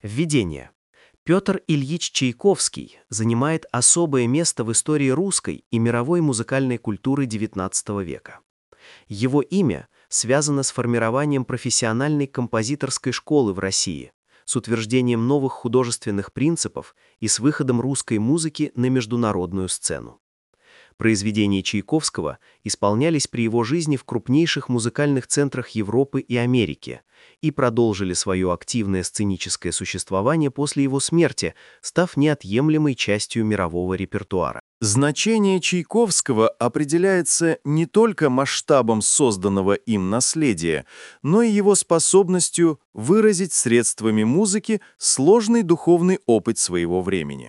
Введение. Петр Ильич Чайковский занимает особое место в истории русской и мировой музыкальной культуры XIX века. Его имя связано с формированием профессиональной композиторской школы в России, с утверждением новых художественных принципов и с выходом русской музыки на международную сцену. Произведения Чайковского исполнялись при его жизни в крупнейших музыкальных центрах Европы и Америки и продолжили свое активное сценическое существование после его смерти, став неотъемлемой частью мирового репертуара. Значение Чайковского определяется не только масштабом созданного им наследия, но и его способностью выразить средствами музыки сложный духовный опыт своего времени.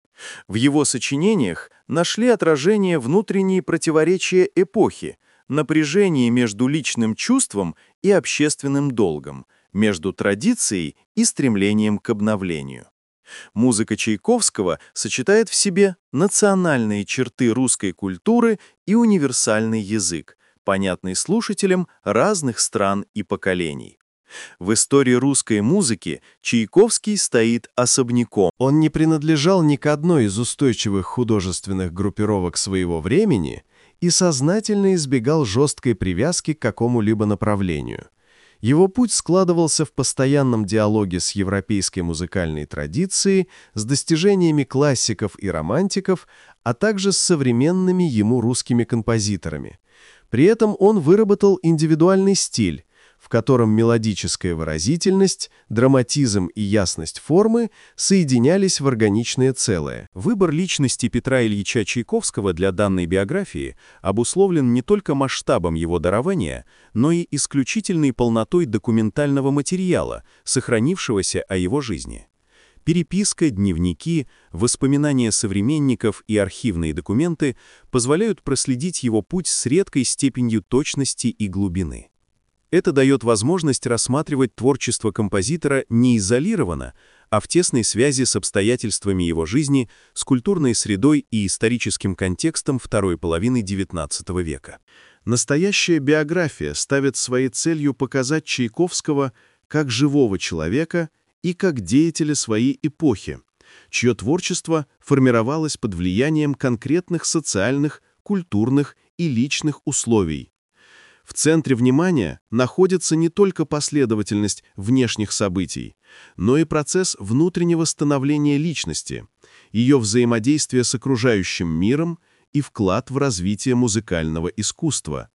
В его сочинениях нашли отражение внутренние противоречия эпохи, напряжение между личным чувством и общественным долгом, между традицией и стремлением к обновлению. Музыка Чайковского сочетает в себе национальные черты русской культуры и универсальный язык, понятный слушателям разных стран и поколений. В истории русской музыки Чайковский стоит особняком. Он не принадлежал ни к одной из устойчивых художественных группировок своего времени и сознательно избегал жесткой привязки к какому-либо направлению. Его путь складывался в постоянном диалоге с европейской музыкальной традицией, с достижениями классиков и романтиков, а также с современными ему русскими композиторами. При этом он выработал индивидуальный стиль, в котором мелодическая выразительность, драматизм и ясность формы соединялись в органичное целое. Выбор личности Петра Ильича Чайковского для данной биографии обусловлен не только масштабом его дарования, но и исключительной полнотой документального материала, сохранившегося о его жизни. Переписка, дневники, воспоминания современников и архивные документы позволяют проследить его путь с редкой степенью точности и глубины. Это дает возможность рассматривать творчество композитора не изолированно, а в тесной связи с обстоятельствами его жизни, с культурной средой и историческим контекстом второй половины XIX века. Настоящая биография ставит своей целью показать Чайковского как живого человека и как деятеля своей эпохи, чье творчество формировалось под влиянием конкретных социальных, культурных и личных условий. В центре внимания находится не только последовательность внешних событий, но и процесс внутреннего становления личности, ее взаимодействие с окружающим миром и вклад в развитие музыкального искусства.